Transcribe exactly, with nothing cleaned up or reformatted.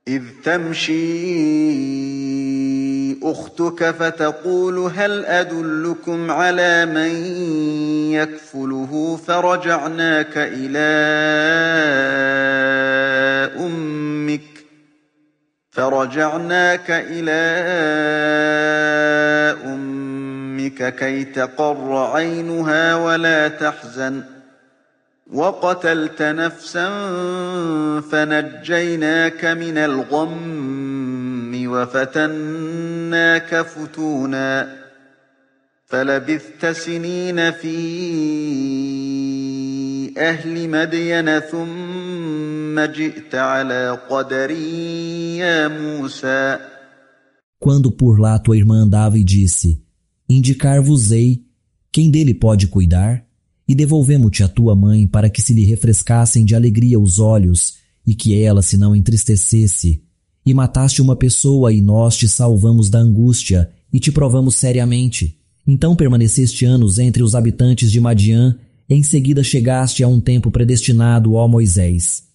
إذ تمشي أختك فتقول هل أدلكم على من يكفله فرجعناك إلى أمك فرجعناك إلى أمك كي تقر عينها ولا تحزن وقتلت نفسا فنجيناك من الغم وفتناك فتونا فلبثت سنين في أهل مدين ثم جئت على قدر يا موسى. Quando por lá tua irmã andava e disse: Indicar-vos-ei quem dele pode cuidar, e devolvemo-te a tua mãe para que se lhe refrescassem de alegria os olhos e que ela se não entristecesse, e mataste uma pessoa e nós te salvamos da angústia e te provamos seriamente. Então permaneceste anos entre os habitantes de Madiã, e em seguida chegaste a um tempo predestinado, ó Moisés.